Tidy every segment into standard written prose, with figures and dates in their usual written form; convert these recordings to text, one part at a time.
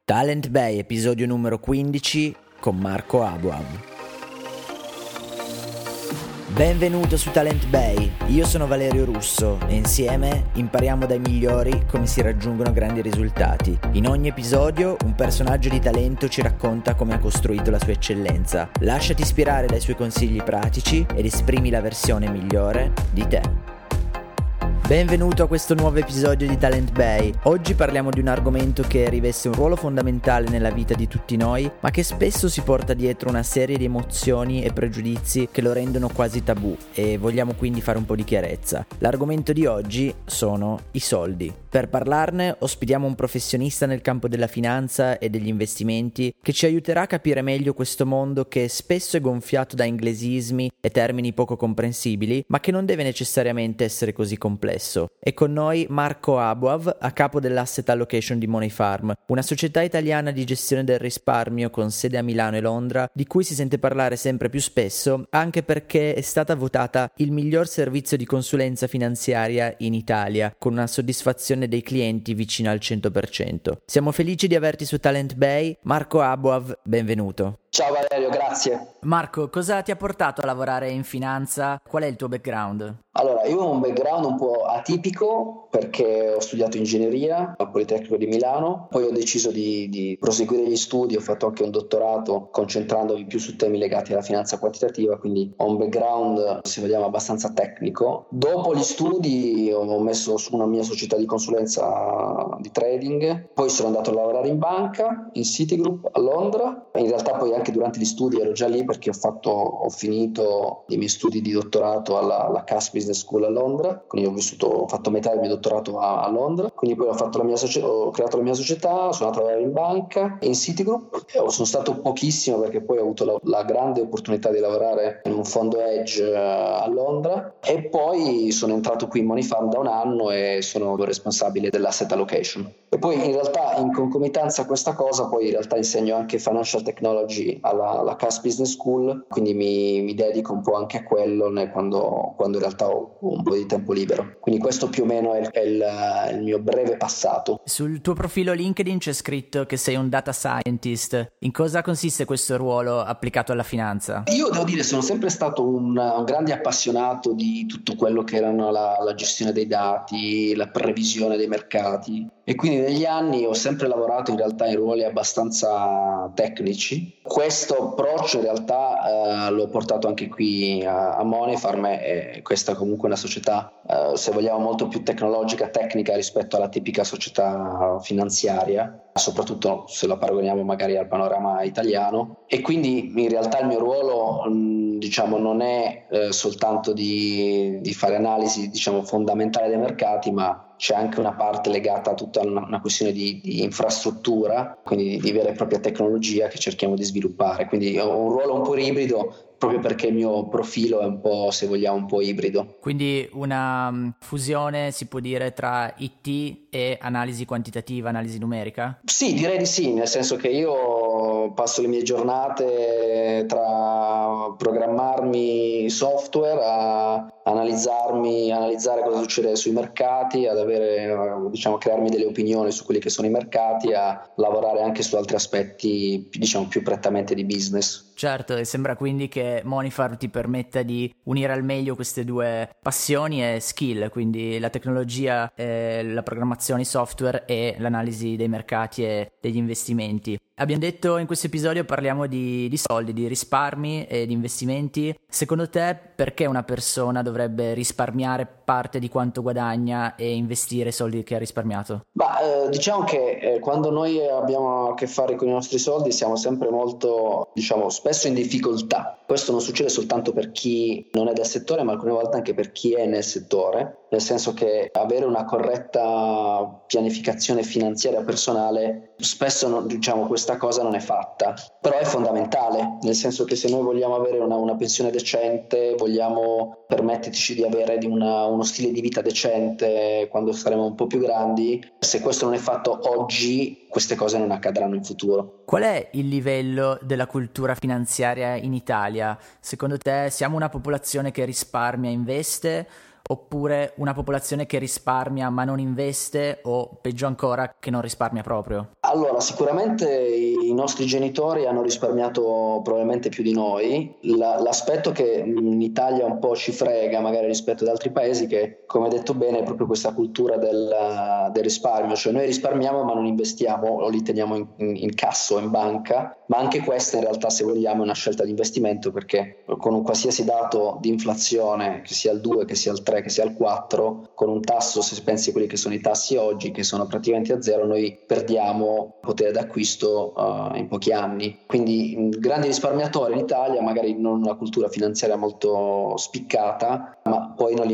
Talent Bay, episodio numero 15 con Marco Abuav. Benvenuto su Talent Bay, io sono Valerio Russo e insieme impariamo dai migliori come si raggiungono grandi risultati. In ogni episodio un personaggio di talento ci racconta come ha costruito la sua eccellenza. Lasciati ispirare dai suoi consigli pratici ed esprimi la versione migliore di te. Benvenuto a questo nuovo episodio di Talent Bay. Oggi parliamo di un argomento che riveste un ruolo fondamentale nella vita di tutti noi, ma che spesso si porta dietro una serie di emozioni e pregiudizi che lo rendono quasi tabù, e vogliamo quindi fare un po' di chiarezza. L'argomento di oggi sono i soldi. Per parlarne ospitiamo un professionista nel campo della finanza e degli investimenti che ci aiuterà a capire meglio questo mondo che spesso è gonfiato da inglesismi e termini poco comprensibili, ma che non deve necessariamente essere così complesso. E con noi Marco Abuav, a capo dell'Asset Allocation di Money Farm, una società italiana di gestione del risparmio con sede a Milano e Londra, di cui si sente parlare sempre più spesso, anche perché è stata votata il miglior servizio di consulenza finanziaria in Italia, con una soddisfazione dei clienti vicina al 100%. Siamo felici di averti su Talent Bay. Marco Abuav, benvenuto. Ciao Valerio, grazie. Marco, cosa ti ha portato a lavorare in finanza? Qual è il tuo background? Allora, io ho un background un po' atipico perché ho studiato ingegneria al Politecnico di Milano, poi ho deciso di proseguire gli studi, ho fatto anche un dottorato concentrandomi più su temi legati alla finanza quantitativa, quindi ho un background, se vogliamo, abbastanza tecnico. Dopo gli studi ho messo su una mia società di consulenza di trading, poi sono andato a lavorare in banca, in Citigroup a Londra. In realtà poi anche durante gli studi ero già lì perché ho finito i miei studi di dottorato alla Cass Business School a Londra, quindi ho fatto metà del mio dottorato a Londra, quindi poi ho creato la mia società, sono andato a lavorare in banca, in Citigroup, sono stato pochissimo perché poi ho avuto la grande opportunità di lavorare in un fondo hedge a Londra, e poi sono entrato qui in Money Farm da un anno e sono responsabile dell'asset allocation. E poi in realtà in concomitanza a questa cosa poi in realtà insegno anche financial technology alla Cass Business School, quindi mi dedico un po' anche a quello quando in realtà ho un po' di tempo libero. Quindi questo più o meno è il mio breve passato. Sul tuo profilo LinkedIn c'è scritto che sei un data scientist. In cosa consiste questo ruolo applicato alla finanza? Io devo dire sono sempre stato un grande appassionato di tutto quello che erano la gestione dei dati, la previsione dei mercati, e quindi negli anni ho sempre lavorato in realtà in ruoli abbastanza tecnici. Questo approccio in realtà l'ho portato anche qui a Money Farm, e questa è comunque una società se vogliamo molto più tecnologica, tecnica rispetto alla tipica società finanziaria, soprattutto se la paragoniamo magari al panorama italiano. E quindi in realtà il mio ruolo non è soltanto di fare analisi fondamentale dei mercati, ma c'è anche una parte legata a tutta una questione di infrastruttura, quindi di vera e propria tecnologia che cerchiamo di sviluppare. Quindi ho un ruolo un po' ibrido, proprio perché il mio profilo è un po', se vogliamo, un po' ibrido. Quindi una fusione, si può dire, tra IT e analisi quantitativa, analisi numerica? Sì, direi di sì, nel senso che io passo le mie giornate tra programmarmi software, a analizzare cosa succede sui mercati, ad avere, crearmi delle opinioni su quelli che sono i mercati, a lavorare anche su altri aspetti, più prettamente di business. Certo, e sembra quindi che Money Farm ti permetta di unire al meglio queste due passioni e skill, quindi la tecnologia, la programmazione software e l'analisi dei mercati e degli investimenti. Abbiamo detto in questo episodio parliamo di soldi, di risparmi e di investimenti. Secondo te perché una persona dovrebbe risparmiare parte di quanto guadagna e investire i soldi che ha risparmiato? Diciamo che quando noi abbiamo a che fare con i nostri soldi siamo sempre molto, spesso in difficoltà. Questo non succede soltanto per chi non è del settore, ma alcune volte anche per chi è nel settore, nel senso che avere una corretta pianificazione finanziaria personale spesso questa cosa non è fatta, però è fondamentale, nel senso che se noi vogliamo avere una pensione decente, vogliamo permetterci di avere uno stile di vita decente quando saremo un po' più grandi, se questo non è fatto oggi, queste cose non accadranno in futuro. Qual è il livello della cultura finanziaria in Italia? Secondo te siamo una popolazione che risparmia e investe, oppure una popolazione che risparmia ma non investe, o peggio ancora che non risparmia proprio? Allora, sicuramente i nostri genitori hanno risparmiato probabilmente più di noi. L'aspetto che in Italia un po' ci frega magari rispetto ad altri paesi, che come hai detto bene è proprio questa cultura del risparmio, cioè noi risparmiamo ma non investiamo o li teniamo in cassa o in banca, ma anche questa in realtà, se vogliamo, è una scelta di investimento, perché con un qualsiasi dato di inflazione, che sia il 2, che sia il 3, che sia il 4, con un tasso, se pensi a quelli che sono i tassi oggi, che sono praticamente a zero, noi perdiamo potere d'acquisto in pochi anni. Quindi grandi risparmiatori in Italia, magari non una cultura finanziaria molto spiccata, ma poi non li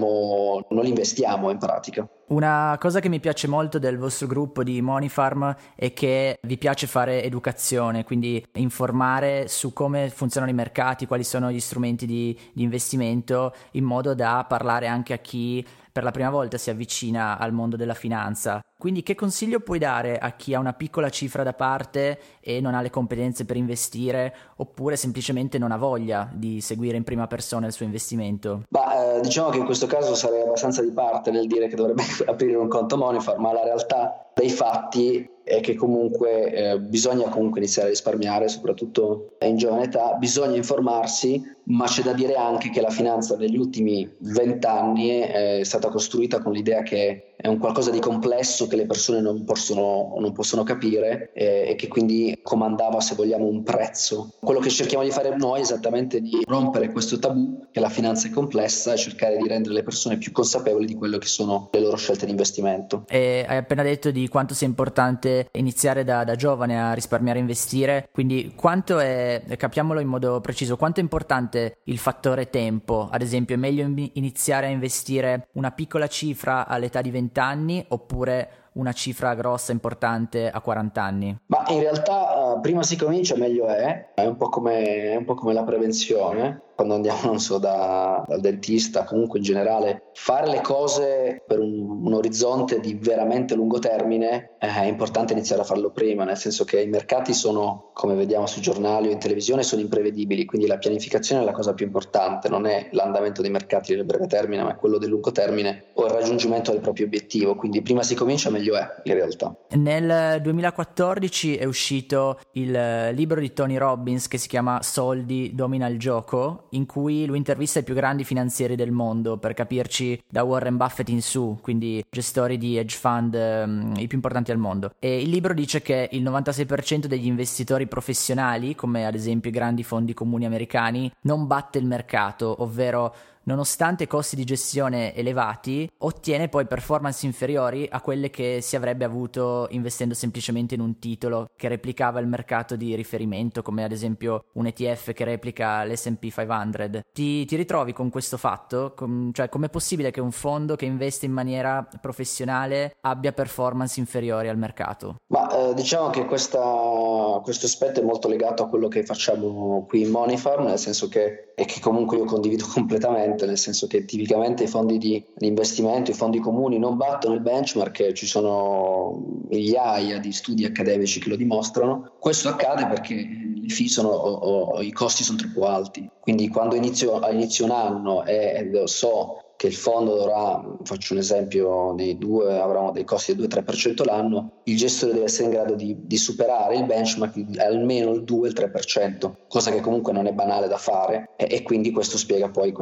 investiamo in pratica. Una cosa che mi piace molto del vostro gruppo di Moneyfarm è che vi piace fare educazione, quindi informare su come funzionano i mercati, quali sono gli strumenti di investimento, in modo da parlare anche a chi per la prima volta si avvicina al mondo della finanza. Quindi che consiglio puoi dare a chi ha una piccola cifra da parte e non ha le competenze per investire, oppure semplicemente non ha voglia di seguire in prima persona il suo investimento? Diciamo che in questo caso sarei abbastanza di parte nel dire che dovrebbe aprire un conto Moneyfarm, ma la realtà dei fatti è che comunque bisogna comunque iniziare a risparmiare, soprattutto in giovane età, bisogna informarsi, ma c'è da dire anche che la finanza negli ultimi 20 anni è stata costruita con l'idea che è un qualcosa di complesso che le persone non possono capire e che quindi comandava, se vogliamo, un prezzo. Quello che cerchiamo di fare noi è esattamente di rompere questo tabù, che la finanza è complessa, e cercare di rendere le persone più consapevoli di quello che sono le loro scelte di investimento. E hai appena detto di quanto sia importante iniziare da giovane a risparmiare e investire, quindi quanto è, capiamolo in modo preciso, quanto è importante il fattore tempo? Ad esempio, è meglio iniziare a investire una piccola cifra all'età di 20 anni oppure una cifra grossa importante a 40 anni? Ma in realtà prima si comincia meglio è un po' come la prevenzione. Quando andiamo, non so, dal dentista, comunque in generale, fare le cose per un orizzonte di veramente lungo termine è importante iniziare a farlo prima, nel senso che i mercati sono, come vediamo sui giornali o in televisione, sono imprevedibili, quindi la pianificazione è la cosa più importante, non è l'andamento dei mercati nel breve termine, ma è quello del lungo termine o il raggiungimento del proprio obiettivo, quindi prima si comincia meglio è in realtà. Nel 2014 è uscito il libro di Tony Robbins che si chiama Soldi domina il gioco, in cui lui intervista i più grandi finanzieri del mondo, per capirci da Warren Buffett in su, quindi gestori di hedge fund i più importanti al mondo. E il libro dice che il 96% degli investitori professionali, come ad esempio i grandi fondi comuni americani, non batte il mercato, ovvero nonostante costi di gestione elevati, ottiene poi performance inferiori a quelle che si avrebbe avuto investendo semplicemente in un titolo che replicava il mercato di riferimento, come ad esempio un ETF che replica l'S&P 500. Ti ritrovi con questo fatto? Cioè, com'è possibile che un fondo che investe in maniera professionale abbia performance inferiori al mercato? Diciamo che questo aspetto è molto legato a quello che facciamo qui in Moneyfarm, nel senso che comunque io condivido completamente, nel senso che tipicamente i fondi di investimento, i fondi comuni non battono il benchmark, ci sono migliaia di studi accademici che lo dimostrano. Questo accade perché le fee o i costi sono troppo alti, quindi quando inizio un anno e so che il fondo dovrà, faccio un esempio, avrà dei costi del 2-3% l'anno, il gestore deve essere in grado di superare il benchmark di almeno il 2-3%, cosa che comunque non è banale da fare, e quindi questo spiega poi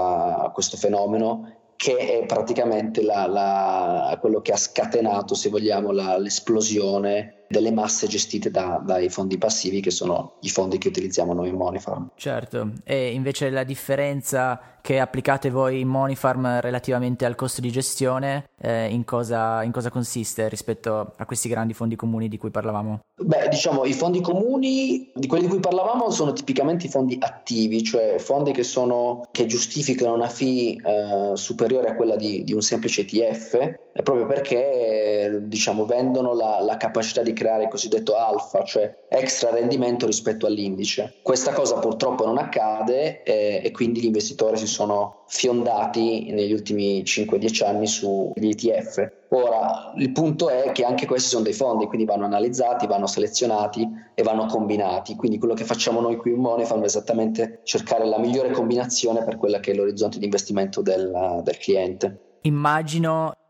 questo fenomeno, che è praticamente quello che ha scatenato, se vogliamo, l'esplosione delle masse gestite dai fondi passivi, che sono i fondi che utilizziamo noi in Moneyfarm. Certo, e invece la differenza che applicate voi in Moneyfarm relativamente al costo di gestione, in cosa consiste rispetto a questi grandi fondi comuni di cui parlavamo? Diciamo, i fondi comuni, di quelli di cui parlavamo, sono tipicamente i fondi attivi, cioè fondi che giustificano una fee superiore a quella di un semplice ETF, proprio perché diciamo vendono la capacità di creare il cosiddetto alfa, cioè extra rendimento rispetto all'indice. Questa cosa purtroppo non accade e quindi gli investitori si sono fiondati negli ultimi 5-10 anni sugli ETF. Ora, il punto è che anche questi sono dei fondi, quindi vanno analizzati, vanno selezionati e vanno combinati. Quindi quello che facciamo noi qui in Moneyfarm è esattamente cercare la migliore combinazione per quella che è l'orizzonte di investimento del cliente. Immagino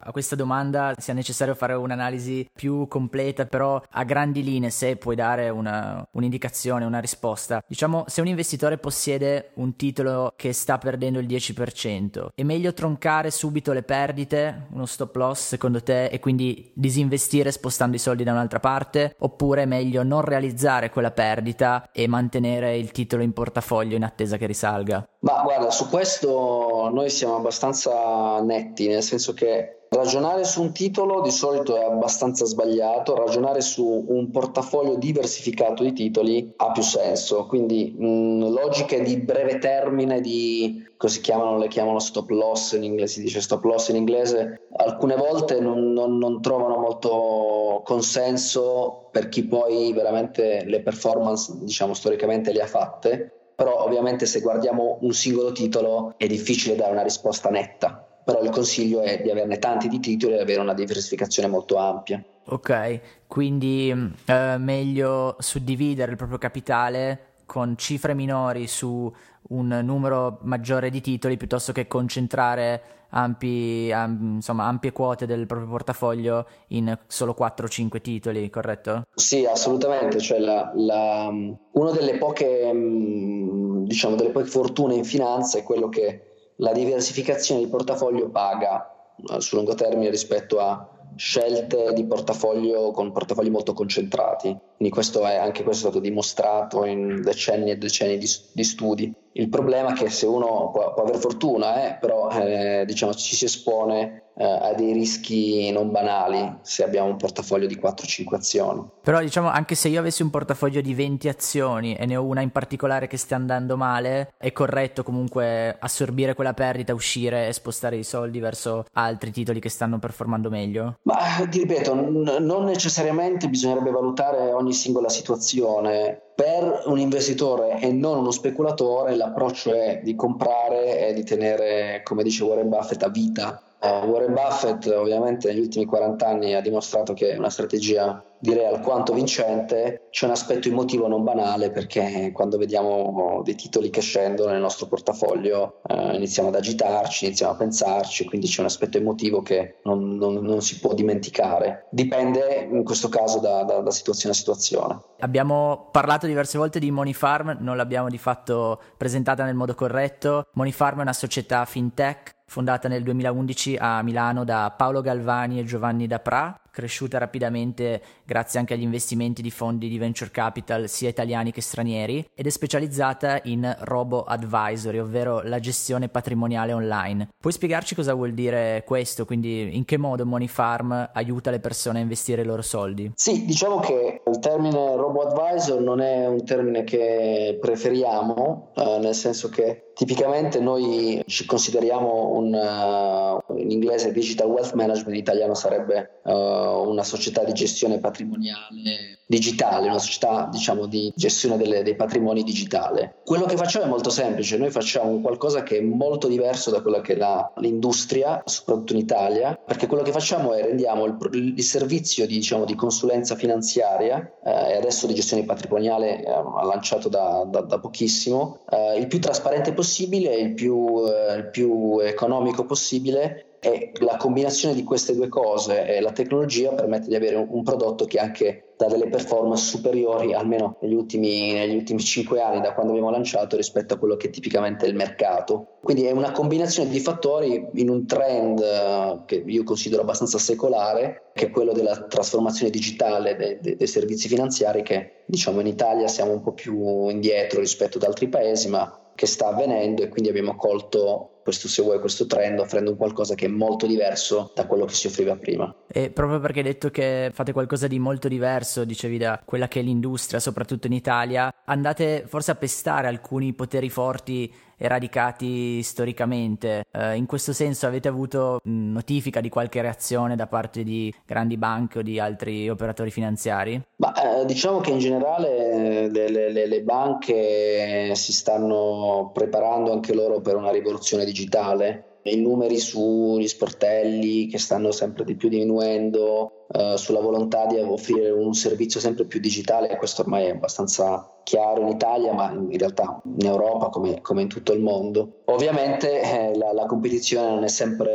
a questa domanda sia necessario fare un'analisi più completa, però a grandi linee, se puoi dare un'indicazione, una risposta. Diciamo, se un investitore possiede un titolo che sta perdendo il 10%, è meglio troncare subito le perdite, uno stop loss secondo te, e quindi disinvestire spostando i soldi da un'altra parte, oppure è meglio non realizzare quella perdita e mantenere il titolo in portafoglio in attesa che risalga? Ma guarda, su questo noi siamo abbastanza netti, nel senso che ragionare su un titolo di solito è abbastanza sbagliato, ragionare su un portafoglio diversificato di titoli ha più senso, quindi logiche di breve termine, di così le chiamano stop loss in inglese, si dice stop loss in inglese, alcune volte non trovano molto consenso per chi poi veramente le performance, diciamo, storicamente le ha fatte. Però ovviamente se guardiamo un singolo titolo è difficile dare una risposta netta, però il consiglio è di averne tanti di titoli e avere una diversificazione molto ampia. Ok, quindi meglio suddividere il proprio capitale con cifre minori su un numero maggiore di titoli piuttosto che concentrare ampie quote del proprio portafoglio in solo 4-5 titoli, corretto? Sì, assolutamente, cioè una delle poche fortune in finanza è quello che la diversificazione di portafoglio paga sul lungo termine rispetto a scelte di portafoglio con portafogli molto concentrati. Quindi anche questo è stato dimostrato in decenni e decenni di studi. Il problema è che se uno può avere fortuna, però ci si espone a dei rischi non banali se abbiamo un portafoglio di 4-5 azioni. Però diciamo, anche se io avessi un portafoglio di 20 azioni e ne ho una in particolare che sta andando male, è corretto comunque assorbire quella perdita, uscire e spostare i soldi verso altri titoli che stanno performando meglio? Ma ti ripeto, non necessariamente bisognerebbe valutare ogni singola situazione. Per un investitore e non uno speculatore l'approccio è di comprare e di tenere, come dice Warren Buffett, a vita. Warren Buffett ovviamente negli ultimi 40 anni ha dimostrato che è una strategia, direi, alquanto vincente. C'è un aspetto emotivo non banale, perché quando vediamo dei titoli che scendono nel nostro portafoglio iniziamo ad agitarci, iniziamo a pensarci, quindi c'è un aspetto emotivo che non si può dimenticare. Dipende in questo caso da situazione a situazione. Abbiamo parlato diverse volte di Money Farm, non l'abbiamo di fatto presentata nel modo corretto. Money Farm è una società fintech fondata nel 2011 a Milano da Paolo Galvani e Giovanni Dapra, cresciuta rapidamente grazie anche agli investimenti di fondi di venture capital sia italiani che stranieri, ed è specializzata in robo-advisory, ovvero la gestione patrimoniale online. Puoi spiegarci cosa vuol dire questo? Quindi in che modo Money Farm aiuta le persone a investire i loro soldi? Sì, diciamo che il termine robo-advisor non è un termine che preferiamo, nel senso che tipicamente noi ci consideriamo in inglese digital wealth management, in italiano sarebbe una società di gestione patrimoniale digitale, una società di gestione dei patrimoni digitale. Quello che facciamo è molto semplice, noi facciamo qualcosa che è molto diverso da quella che è l'industria, soprattutto in Italia, perché quello che facciamo è rendiamo il servizio di consulenza finanziaria e adesso di gestione patrimoniale lanciato da pochissimo, il più trasparente possibile, il più economico possibile, e la combinazione di queste due cose e la tecnologia permette di avere un prodotto che anche dà delle performance superiori, almeno negli ultimi 5 anni da quando abbiamo lanciato, rispetto a quello che tipicamente è il mercato. Quindi è una combinazione di fattori in un trend che io considero abbastanza secolare, che è quello della trasformazione digitale dei servizi finanziari, che diciamo in Italia siamo un po' più indietro rispetto ad altri paesi, ma che sta avvenendo, e quindi abbiamo colto questo trend offrendo un qualcosa che è molto diverso da quello che si offriva prima. E proprio perché hai detto che fate qualcosa di molto diverso, dicevi, da quella che è l'industria, soprattutto in Italia, andate forse a pestare alcuni poteri forti e radicati storicamente. In questo senso avete avuto notifica di qualche reazione da parte di grandi banche o di altri operatori finanziari? Diciamo che in generale le banche si stanno preparando anche loro per una rivoluzione digitale. I numeri sugli sportelli che stanno sempre di più diminuendo, sulla volontà di offrire un servizio sempre più digitale, e questo ormai è abbastanza chiaro in Italia, ma in realtà in Europa come in tutto il mondo. Ovviamente la competizione non è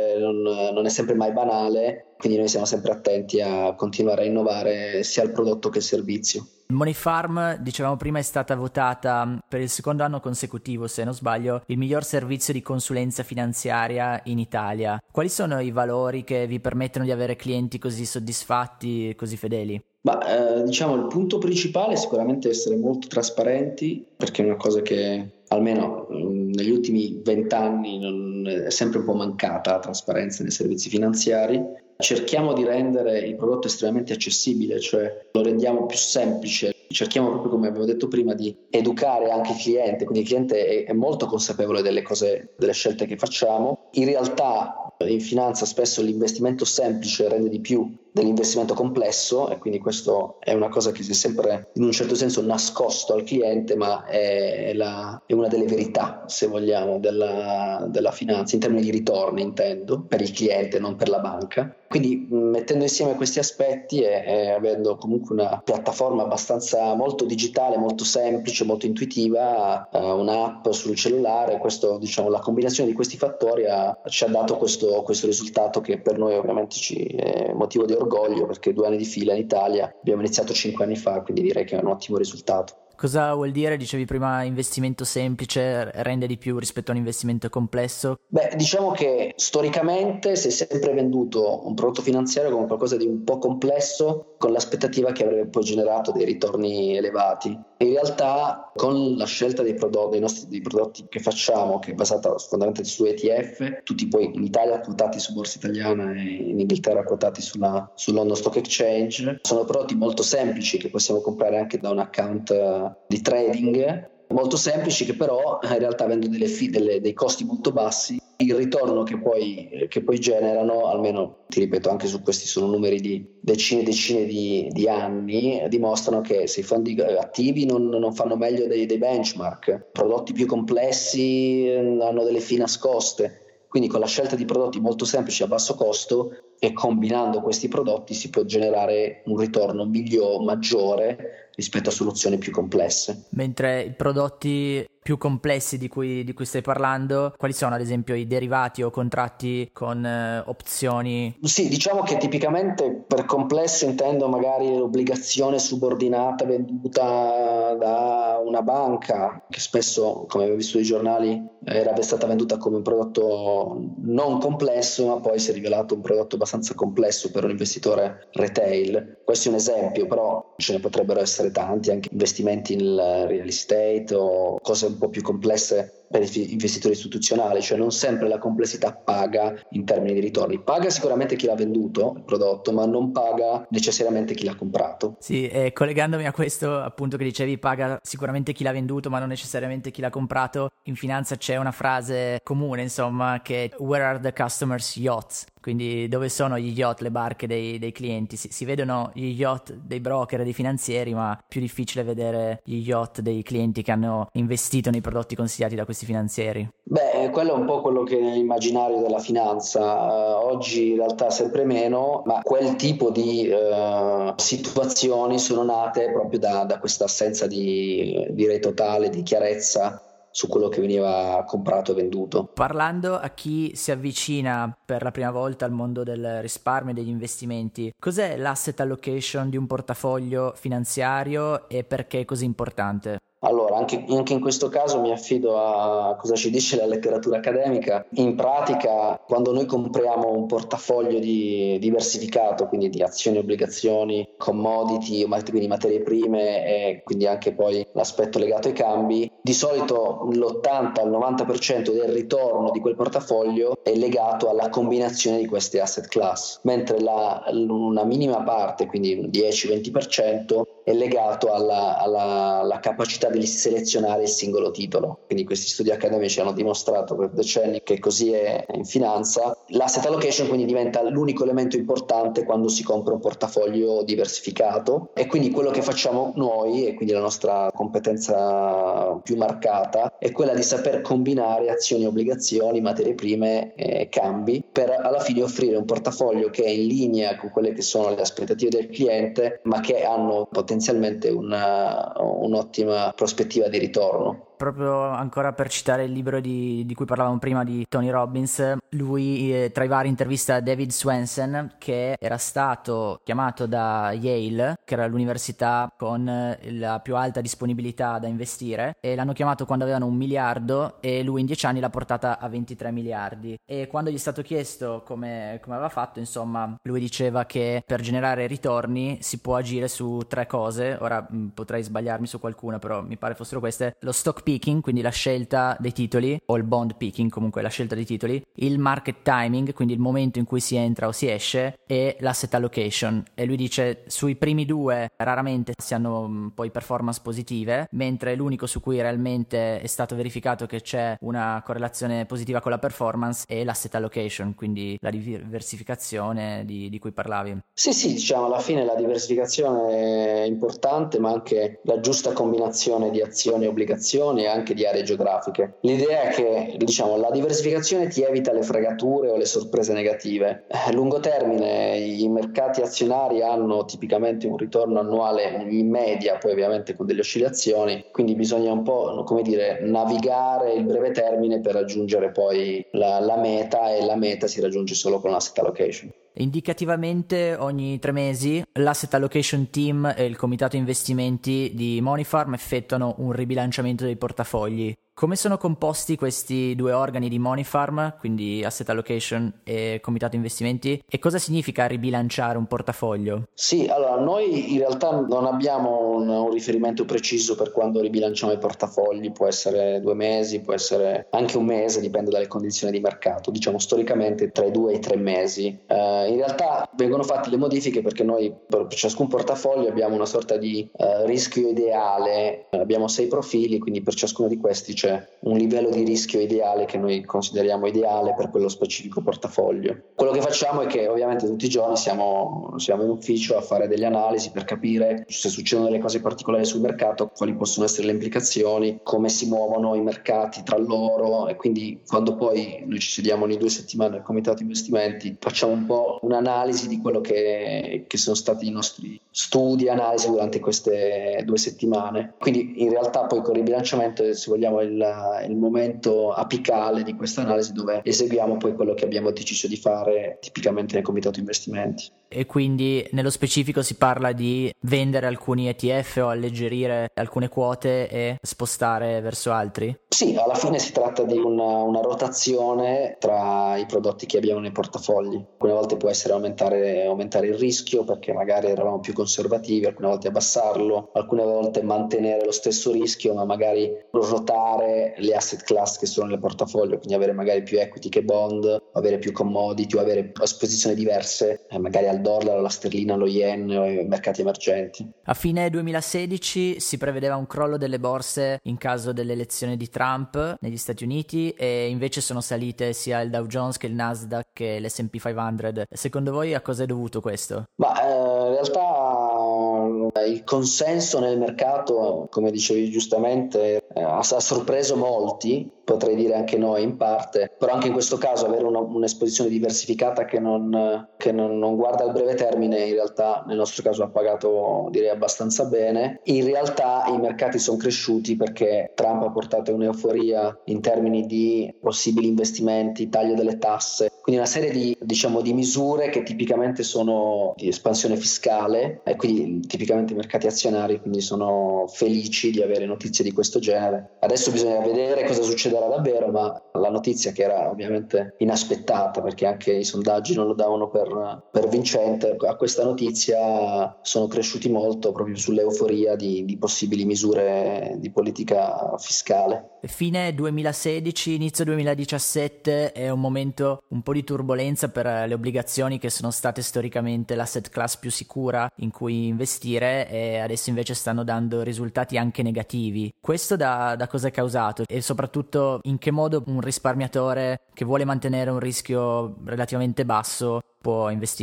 sempre mai banale, quindi noi siamo sempre attenti a continuare a innovare sia il prodotto che il servizio. Moneyfarm, dicevamo prima, è stata votata per il secondo anno consecutivo, se non sbaglio, il miglior servizio di consulenza finanziaria in Italia. Quali sono i valori che vi permettono di avere clienti così soddisfatti e così fedeli? Diciamo il punto principale è sicuramente essere molto trasparenti, perché è una cosa che almeno negli ultimi 20 anni è sempre un po' mancata, la trasparenza nei servizi finanziari. Cerchiamo di rendere il prodotto estremamente accessibile, cioè lo rendiamo più semplice. Cerchiamo proprio, come avevo detto prima, di educare anche il cliente, quindi il cliente è molto consapevole delle scelte che facciamo. In realtà in finanza spesso l'investimento semplice rende di più dell'investimento complesso, e quindi questo è una cosa che si è sempre in un certo senso nascosto al cliente, ma è una delle verità, se vogliamo, della finanza, in termini di ritorni intendo, per il cliente, non per la banca. Quindi mettendo insieme questi aspetti e avendo comunque una piattaforma abbastanza molto digitale, molto semplice, molto intuitiva, un'app sul cellulare, questo, diciamo, la combinazione di questi fattori ci ha dato questo risultato, che per noi ovviamente è motivo di orgoglio, perché 2 anni di fila in Italia, abbiamo iniziato 5 anni fa, quindi direi che è un ottimo risultato. Cosa vuol dire? Dicevi prima investimento semplice rende di più rispetto a un investimento complesso? Diciamo che storicamente si è sempre venduto un prodotto finanziario come qualcosa di un po' complesso, con l'aspettativa che avrebbe poi generato dei ritorni elevati. In realtà, con la scelta dei prodotti che facciamo, che è basata fondamentalmente su ETF, tutti poi in Italia quotati su Borsa Italiana e in Inghilterra quotati sul London Stock Exchange, sono prodotti molto semplici che possiamo comprare anche da un account di trading, molto semplici, che però in realtà, avendo dei costi molto bassi, il ritorno che poi generano, almeno ti ripeto, anche su questi sono numeri di decine e decine di anni, dimostrano che se i fondi attivi non fanno meglio dei benchmark, prodotti più complessi hanno delle fee nascoste. Quindi con la scelta di prodotti molto semplici a basso costo e combinando questi prodotti si può generare un ritorno maggiore rispetto a soluzioni più complesse. Mentre i prodotti più complessi di cui stai parlando, quali sono ad esempio i derivati o contratti con opzioni? Sì, diciamo che tipicamente per complesso intendo magari l'obbligazione subordinata venduta da una banca, che spesso, come avevo visto sui giornali, era stata venduta come un prodotto non complesso, ma poi si è rivelato un prodotto abbastanza complesso per un investitore retail. Questo è un esempio, però ce ne potrebbero essere tanti, anche investimenti nel real estate o cose un po' più complesse per investitori istituzionali, cioè non sempre la complessità paga in termini di ritorni. Paga sicuramente chi l'ha venduto il prodotto, ma non paga necessariamente chi l'ha comprato. Sì, e collegandomi a questo appunto che dicevi, paga sicuramente chi l'ha venduto ma non necessariamente chi l'ha comprato, in finanza c'è una frase comune, insomma, che è "Where are the customers' yachts?", quindi dove sono gli yacht, le barche dei clienti. Si vedono gli yacht dei broker e dei finanzieri, ma più difficile vedere gli yacht dei clienti che hanno investito nei prodotti consigliati da questi finanzieri. Quello è un po' quello che è nell'immaginario della finanza, oggi in realtà sempre meno, ma quel tipo di situazioni sono nate proprio da questa assenza di re totale, di chiarezza su quello che veniva comprato e venduto. Parlando a chi si avvicina per la prima volta al mondo del risparmio e degli investimenti, cos'è l'asset allocation di un portafoglio finanziario e perché è così importante? Allora, anche in questo caso mi affido a cosa ci dice la letteratura accademica. In pratica, quando noi compriamo un portafoglio diversificato, quindi di azioni, obbligazioni, commodity, quindi materie prime e quindi anche poi l'aspetto legato ai cambi, di solito l'80-90% del ritorno di quel portafoglio è legato alla combinazione di queste asset class, mentre una minima parte, quindi un 10-20%, è legato alla capacità di selezionare il singolo titolo. Quindi questi studi accademici hanno dimostrato per decenni che così è in finanza. L'asset allocation quindi diventa l'unico elemento importante quando si compra un portafoglio diversificato, e quindi quello che facciamo noi, e quindi la nostra competenza più marcata, è quella di saper combinare azioni, obbligazioni, materie prime e cambi per alla fine offrire un portafoglio che è in linea con quelle che sono le aspettative del cliente, ma che hanno potenzialmente un'ottima prospettiva di ritorno. Proprio ancora per citare il libro di cui parlavamo prima di Tony Robbins, lui tra i vari intervista David Swensen, che era stato chiamato da Yale, che era l'università con la più alta disponibilità da investire, e l'hanno chiamato quando avevano 1 miliardo e lui in 10 anni l'ha portata a 23 miliardi. E quando gli è stato chiesto come aveva fatto, insomma, lui diceva che per generare ritorni si può agire su 3 cose. Ora potrei sbagliarmi su qualcuna, però mi pare fossero queste: lo stock picking, quindi la scelta dei titoli, o il bond picking, comunque la scelta dei titoli, il market timing, quindi il momento in cui si entra o si esce, e l'asset allocation. E lui dice sui primi 2 raramente si hanno poi performance positive, mentre l'unico su cui realmente è stato verificato che c'è una correlazione positiva con la performance è l'asset allocation, quindi la diversificazione di cui parlavi. Sì, diciamo alla fine la diversificazione è importante, ma anche la giusta combinazione di azioni e obbligazioni e anche di aree geografiche. L'idea è che, diciamo, la diversificazione ti evita le fregature o le sorprese negative. A lungo termine i mercati azionari hanno tipicamente un ritorno annuale in media, poi ovviamente con delle oscillazioni, quindi bisogna un po', come dire, navigare il breve termine per raggiungere poi la meta, e la meta si raggiunge solo con l'asset allocation. Indicativamente ogni 3 mesi l'Asset Allocation Team e il Comitato Investimenti di Moneyfarm effettuano un ribilanciamento dei portafogli. Come sono composti questi 2 organi di Moneyfarm, quindi Asset Allocation e Comitato Investimenti, e cosa significa ribilanciare un portafoglio? Sì, allora noi in realtà non abbiamo un riferimento preciso per quando ribilanciamo i portafogli, può essere 2 mesi, può essere anche 1 mese, dipende dalle condizioni di mercato, diciamo storicamente tra i 2 e i 3 mesi. In realtà vengono fatte le modifiche perché noi per ciascun portafoglio abbiamo una sorta di rischio ideale, abbiamo 6 profili, quindi per ciascuno di questi c'è un livello di rischio ideale che noi consideriamo ideale per quello specifico portafoglio. Quello che facciamo è che ovviamente tutti i giorni siamo in ufficio a fare delle analisi per capire se succedono delle cose particolari sul mercato, quali possono essere le implicazioni, come si muovono i mercati tra loro, e quindi quando poi noi ci sediamo ogni 2 settimane al Comitato Investimenti facciamo un po' un'analisi di quello che sono stati i nostri studi, analisi durante queste 2 settimane. Quindi in realtà poi con il ribilanciamento, se vogliamo, il momento apicale di questa analisi dove eseguiamo poi quello che abbiamo deciso di fare tipicamente nel Comitato Investimenti. E quindi nello specifico si parla di vendere alcuni ETF o alleggerire alcune quote e spostare verso altri? Sì, alla fine si tratta di una rotazione tra i prodotti che abbiamo nei portafogli. Alcune volte può essere aumentare il rischio perché magari eravamo più conservativi, alcune volte abbassarlo, alcune volte mantenere lo stesso rischio ma magari ruotare le asset class che sono nel portafoglio, quindi avere magari più equity che bond, avere più commodity o avere esposizioni diverse, magari al dollaro, alla sterlina, allo yen o ai mercati emergenti. A fine 2016 si prevedeva un crollo delle borse in caso dell'elezione di Trump negli Stati Uniti, e invece sono salite sia il Dow Jones che il Nasdaq che l'S&P 500. Secondo voi a cosa è dovuto questo? In realtà il consenso nel mercato, come dicevi giustamente, ha sorpreso molti, potrei dire anche noi in parte, però anche in questo caso avere un'esposizione diversificata che non guarda al breve termine in realtà nel nostro caso ha pagato, direi, abbastanza bene. In realtà i mercati sono cresciuti perché Trump ha portato un'euforia in termini di possibili investimenti, taglio delle tasse, quindi una serie di misure che tipicamente sono di espansione fiscale, e quindi tipicamente i mercati azionari quindi sono felici di avere notizie di questo genere. Adesso bisogna vedere cosa succederà davvero, ma la notizia, che era ovviamente inaspettata perché anche i sondaggi non lo davano per vincente, a questa notizia sono cresciuti molto proprio sull'euforia di possibili misure di politica fiscale. Fine 2016, inizio 2017 è un momento un po' di turbolenza per le obbligazioni, che sono state storicamente l'asset class più sicura in cui investire, e adesso invece stanno dando risultati anche negativi. Questo da cosa è causato, e soprattutto in che modo un risparmiatore che vuole mantenere un rischio relativamente basso può investire?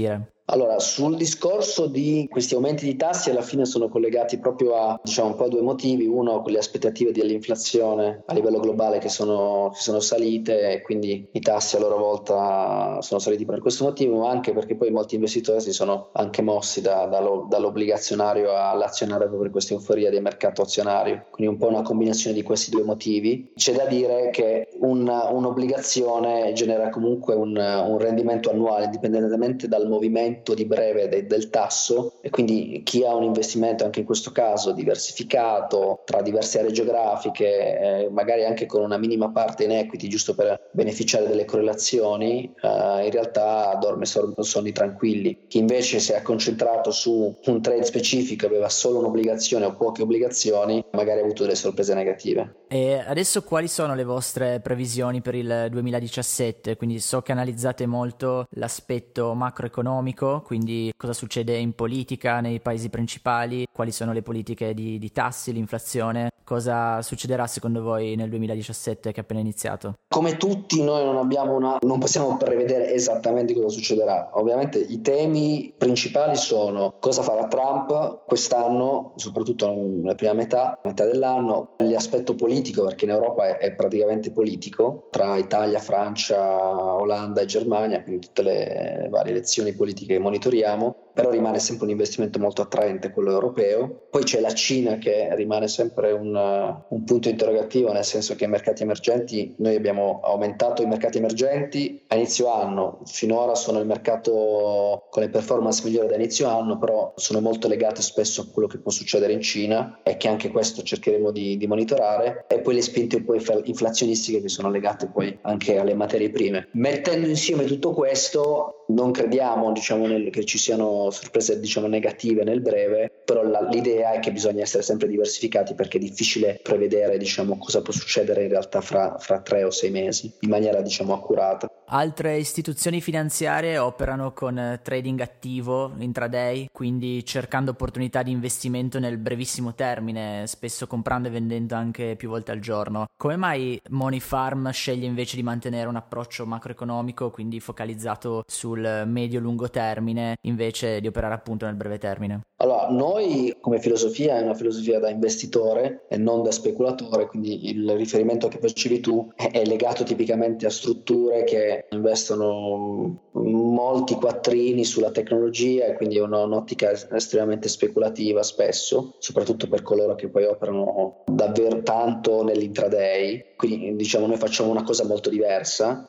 Allora, sul discorso di questi aumenti di tassi alla fine sono collegati proprio a, diciamo, un po' a due motivi. Uno, con le aspettative dell'inflazione a livello globale che sono salite, e quindi i tassi a loro volta sono saliti per questo motivo, ma anche perché poi molti investitori si sono anche mossi dall'obbligazionario all'azionario per questa euforia del mercato azionario. Quindi un po' una combinazione di questi due motivi. C'è da dire che un'obbligazione genera comunque un rendimento annuale, indipendentemente dal movimento di breve del tasso, e quindi chi ha un investimento anche in questo caso diversificato tra diverse aree geografiche, magari anche con una minima parte in equity giusto per beneficiare delle correlazioni, in realtà dorme sonni tranquilli. Chi invece si è concentrato su un trade specifico, aveva solo un'obbligazione o poche obbligazioni, magari ha avuto delle sorprese negative. E adesso quali sono le vostre previsioni per il 2017? Quindi so che analizzate molto l'aspetto macroeconomico, quindi cosa succede in politica nei paesi principali, quali sono le politiche di tassi, l'inflazione, cosa succederà secondo voi nel 2017 che è appena iniziato? Come tutti noi non possiamo prevedere esattamente cosa succederà. Ovviamente i temi principali sono cosa farà Trump quest'anno, soprattutto nella prima metà dell'anno, l'aspetto politico, perché in Europa è praticamente politico, tra Italia, Francia, Olanda e Germania, quindi tutte le varie elezioni politiche che monitoriamo, però rimane sempre un investimento molto attraente quello europeo. Poi c'è la Cina che rimane sempre un punto interrogativo, nel senso che i mercati emergenti, noi abbiamo aumentato i mercati emergenti a inizio anno, finora sono il mercato con le performance migliori da inizio anno, però sono molto legate spesso a quello che può succedere in Cina, e che anche questo cercheremo di monitorare, e poi le spinte un po' inflazionistiche che sono legate poi anche alle materie prime. Mettendo insieme tutto questo, non crediamo, diciamo, che ci siano sorprese, diciamo, negative nel breve, però l'idea è che bisogna essere sempre diversificati, perché è difficile prevedere, diciamo, cosa può succedere in realtà fra 3 o 6 mesi in maniera, diciamo, accurata. Altre istituzioni finanziarie operano con trading attivo, intraday, quindi cercando opportunità di investimento nel brevissimo termine, spesso comprando e vendendo anche più volte al giorno. Come mai Money Farm sceglie invece di mantenere un approccio macroeconomico, quindi focalizzato sul medio-lungo termine, invece di operare appunto nel breve termine? Allora, noi come filosofia è una filosofia da investitore e non da speculatore, quindi il riferimento che facevi tu è legato tipicamente a strutture che investono molti quattrini sulla tecnologia, e quindi è un'ottica estremamente speculativa spesso, soprattutto per coloro che poi operano davvero tanto nell'intraday. Quindi, diciamo, noi facciamo una cosa molto diversa.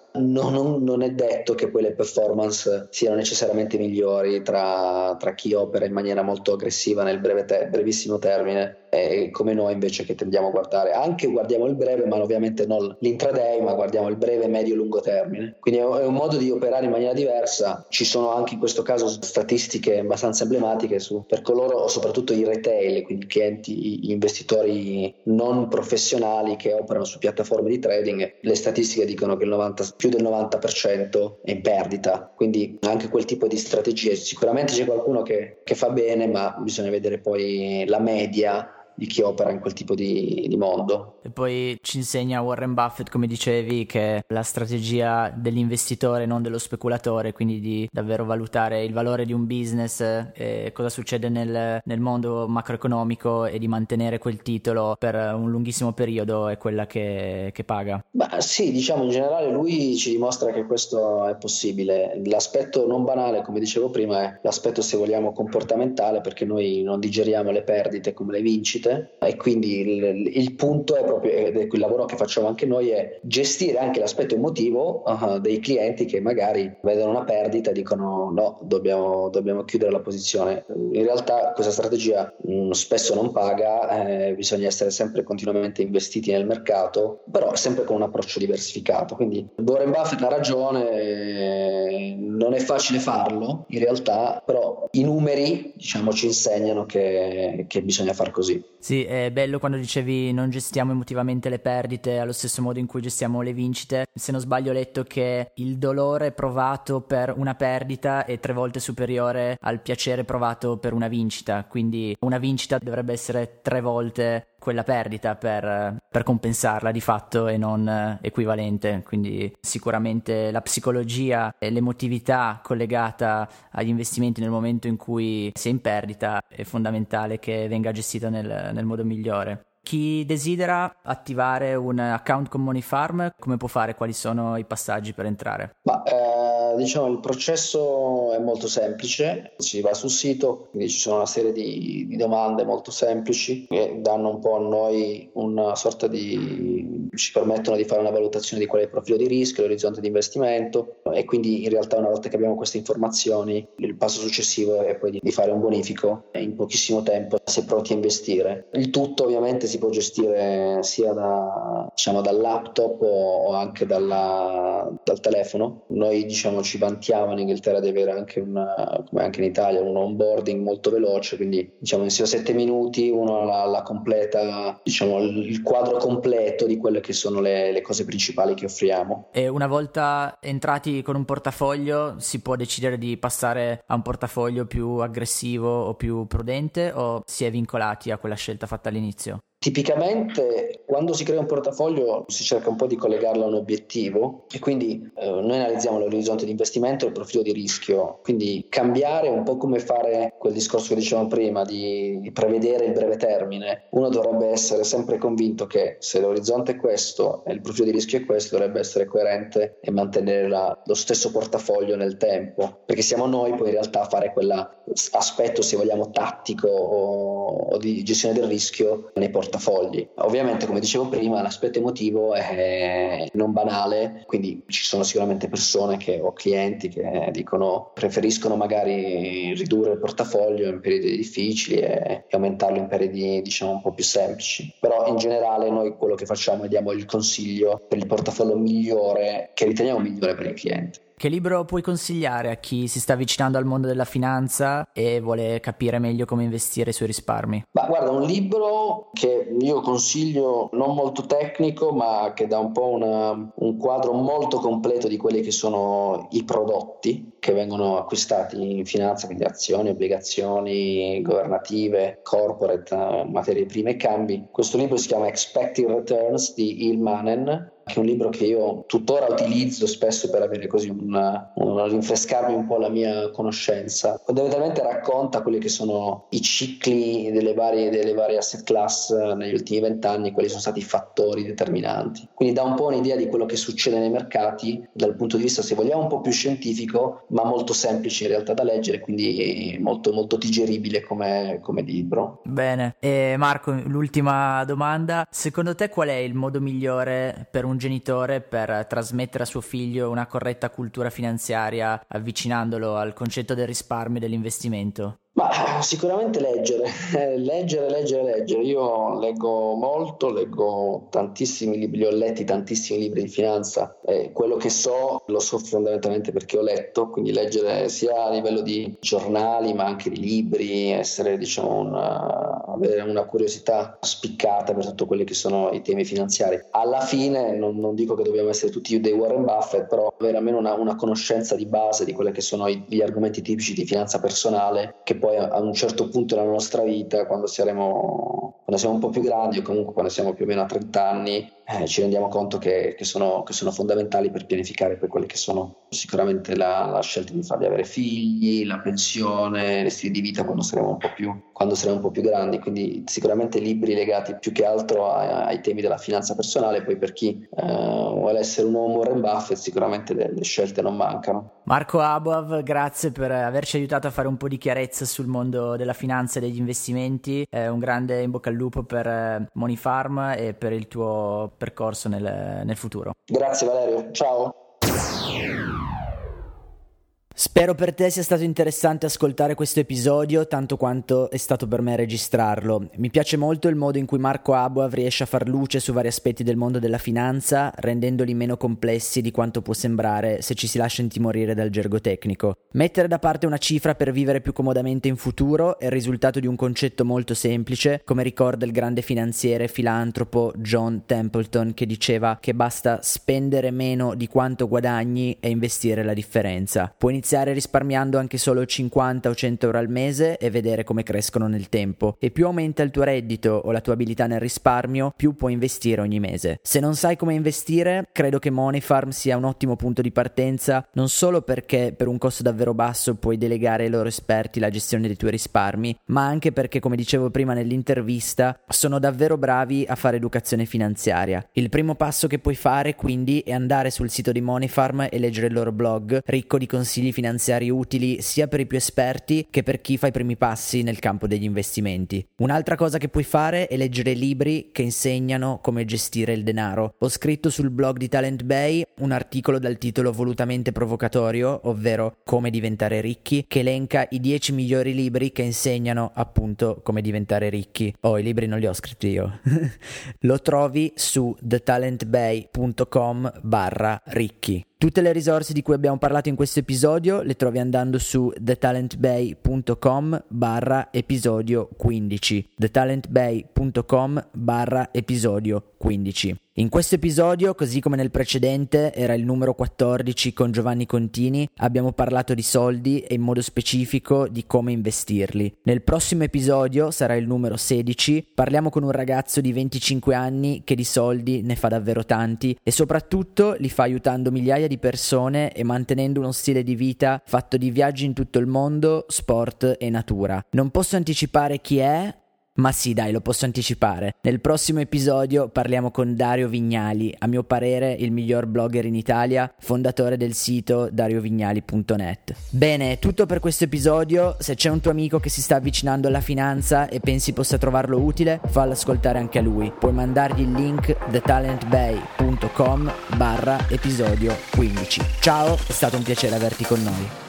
Non è detto che poi le performance siano necessariamente migliori tra chi opera in maniera molto aggressiva nel brevissimo termine, e come noi invece che tendiamo a guardiamo il breve, ma ovviamente non l'intraday, ma guardiamo il breve, medio e lungo termine. Quindi è un modo di operare in maniera diversa. Ci sono anche in questo caso statistiche abbastanza emblematiche per coloro, soprattutto i retail, quindi clienti, gli investitori non professionali che operano su piattaforme di trading. Le statistiche dicono che più del 90% è in perdita, quindi anche quel tipo di strategie. Sicuramente c'è qualcuno che fa bene, ma bisogna vedere poi la media di chi opera in quel tipo di mondo. E poi ci insegna Warren Buffett, come dicevi, che la strategia dell'investitore, non dello speculatore, quindi di davvero valutare il valore di un business e cosa succede nel mondo macroeconomico, e di mantenere quel titolo per un lunghissimo periodo, è quella che paga. Ma sì, diciamo, in generale lui ci dimostra che questo è possibile. L'aspetto non banale, come dicevo prima, è l'aspetto, se vogliamo, comportamentale, perché noi non digeriamo le perdite come le vincite, e quindi il punto è proprio, ed è il lavoro che facciamo anche noi, è gestire anche l'aspetto emotivo dei clienti che magari vedono una perdita e dicono no, dobbiamo chiudere la posizione. In realtà questa strategia spesso non paga, bisogna essere sempre continuamente investiti nel mercato, però sempre con un approccio diversificato. Quindi Warren Buffett ha ragione, non è facile farlo in realtà, però i numeri, diciamo, ci insegnano che bisogna far così. Sì, è bello quando dicevi non gestiamo emotivamente le perdite allo stesso modo in cui gestiamo le vincite. Se non sbaglio ho letto che il dolore provato per una perdita è 3 volte superiore al piacere provato per una vincita, quindi una vincita dovrebbe essere 3 volte quella perdita per per compensarla di fatto e non equivalente. Quindi sicuramente la psicologia e l'emotività collegata agli investimenti nel momento in cui si è in perdita è fondamentale che venga gestita nel modo migliore. Chi desidera attivare un account con Money Farm, come può fare? Quali sono i passaggi per entrare? Diciamo il processo è molto semplice, si va sul sito, quindi ci sono una serie di domande molto semplici che danno un po' a noi una sorta ci permettono di fare una valutazione di qual è il profilo di rischio, l'orizzonte di investimento, e quindi in realtà una volta che abbiamo queste informazioni il passo successivo è poi di fare un bonifico in pochissimo tempo, si è pronti a investire. Il tutto ovviamente si può gestire sia dal laptop o anche dal telefono. Noi ci vantiamo in Inghilterra di avere anche come anche in Italia, un onboarding molto veloce, quindi in 6-7 minuti uno la completa, il quadro completo di quelle che sono le cose principali che offriamo. E una volta entrati con un portafoglio si può decidere di passare a un portafoglio più aggressivo o più prudente, o si è vincolati a quella scelta fatta all'inizio? Tipicamente quando si crea un portafoglio si cerca un po' di collegarlo a un obiettivo e quindi noi analizziamo l'orizzonte di investimento e il profilo di rischio, quindi cambiare un po' come fare quel discorso che dicevamo prima di prevedere il breve termine. Uno dovrebbe essere sempre convinto che se l'orizzonte è questo e il profilo di rischio è questo, dovrebbe essere coerente e mantenere lo stesso portafoglio nel tempo, perché siamo noi poi in realtà a fare quell'aspetto, se vogliamo, tattico o di gestione del rischio nei portafogli. Ovviamente, come dicevo prima, l'aspetto emotivo è non banale, quindi ci sono sicuramente persone o clienti che preferiscono magari ridurre il portafoglio in periodi difficili e aumentarlo in periodi un po' più semplici, però in generale noi quello che facciamo è diamo il consiglio per il portafoglio migliore, che riteniamo migliore per il cliente. Che libro puoi consigliare a chi si sta avvicinando al mondo della finanza e vuole capire meglio come investire i suoi risparmi? Guarda, un libro che io consiglio, non molto tecnico, ma che dà un po' un quadro molto completo di quelli che sono i prodotti che vengono acquistati in finanza, quindi azioni, obbligazioni governative, corporate, materie prime e cambi. Questo libro si chiama Expected Returns di Ilmanen, che è un libro che io tuttora utilizzo spesso per avere così rinfrescarmi un po' la mia conoscenza. Fondamentalmente racconta quelli che sono i cicli delle varie asset class negli ultimi 20 anni, quali sono stati i fattori determinanti. Quindi dà un po' un'idea di quello che succede nei mercati dal punto di vista, se vogliamo, un po' più scientifico, ma molto semplice in realtà da leggere, quindi molto, molto digeribile come libro. Bene. E Marco, l'ultima domanda: secondo te qual è il modo migliore per un genitore per trasmettere a suo figlio una corretta cultura finanziaria, avvicinandolo al concetto del risparmio e dell'investimento? Sicuramente leggere. Io leggo tantissimi libri, li ho letti tantissimi libri di finanza, e quello che lo so fondamentalmente perché ho letto, quindi leggere sia a livello di giornali ma anche di libri, essere avere una curiosità spiccata per tutto quelli che sono i temi finanziari. Alla fine non dico che dobbiamo essere tutti dei Warren Buffett, però avere almeno una conoscenza di base di quelli che sono gli argomenti tipici di finanza personale, che poi a un certo punto della nostra vita, quando siamo un po' più grandi o comunque quando siamo più o meno a 30 anni, ci rendiamo conto che sono fondamentali per pianificare poi quelle che sono sicuramente la scelta di avere figli, la pensione, gli stili di vita quando saremo un po' più grandi. Quindi sicuramente libri legati più che altro ai temi della finanza personale. Poi per chi vuole essere un uomo Warren Buffett, sicuramente le scelte non mancano. Marco Aboav, grazie per averci aiutato a fare un po' di chiarezza sul mondo della finanza e degli investimenti. Un grande in bocca al lupo per Money Farm e per il tuo percorso nel futuro. Grazie Valerio, ciao. Spero per te sia stato interessante ascoltare questo episodio tanto quanto è stato per me registrarlo. Mi piace molto il modo in cui Marco Aboav riesce a far luce su vari aspetti del mondo della finanza, rendendoli meno complessi di quanto può sembrare se ci si lascia intimorire dal gergo tecnico. Mettere da parte una cifra per vivere più comodamente in futuro è il risultato di un concetto molto semplice, come ricorda il grande finanziere e filantropo John Templeton, che diceva che basta spendere meno di quanto guadagni e investire la differenza. Puoi iniziare risparmiando anche solo 50 o 100 euro al mese e vedere come crescono nel tempo. E più aumenta il tuo reddito o la tua abilità nel risparmio, più puoi investire ogni mese. Se non sai come investire, credo che Money Farm sia un ottimo punto di partenza, non solo perché per un costo davvero basso puoi delegare ai loro esperti la gestione dei tuoi risparmi, ma anche perché, come dicevo prima nell'intervista, sono davvero bravi a fare educazione finanziaria. Il primo passo che puoi fare quindi è andare sul sito di Money Farm e leggere il loro blog, ricco di consigli finanziari utili sia per i più esperti che per chi fa i primi passi nel campo degli investimenti. Un'altra cosa che puoi fare è leggere libri che insegnano come gestire il denaro. Ho scritto sul blog di Talent Bay un articolo dal titolo volutamente provocatorio, ovvero Come diventare ricchi, che elenca i 10 migliori libri che insegnano appunto come diventare ricchi. I libri non li ho scritti io. Lo trovi su thetalentbay.com/ricchi. Tutte le risorse di cui abbiamo parlato in questo episodio le trovi andando su thetalentbay.com/episodio 15. thetalentbay.com/episodio 15. In questo episodio, così come nel precedente, era il numero 14 con Giovanni Contini, abbiamo parlato di soldi e in modo specifico di come investirli. Nel prossimo episodio, sarà il numero 16, parliamo con un ragazzo di 25 anni che di soldi ne fa davvero tanti e soprattutto li fa aiutando migliaia di persone e mantenendo uno stile di vita fatto di viaggi in tutto il mondo, sport e natura. Non posso anticipare chi è, ma sì, dai, lo posso anticipare. Nel prossimo episodio parliamo con Dario Vignali, a mio parere il miglior blogger in Italia, fondatore del sito dariovignali.net. Bene, tutto per questo episodio. Se c'è un tuo amico che si sta avvicinando alla finanza e pensi possa trovarlo utile, fallo ascoltare anche a lui. Puoi mandargli il link thetalentbay.com/episodio 15. Ciao, è stato un piacere averti con noi.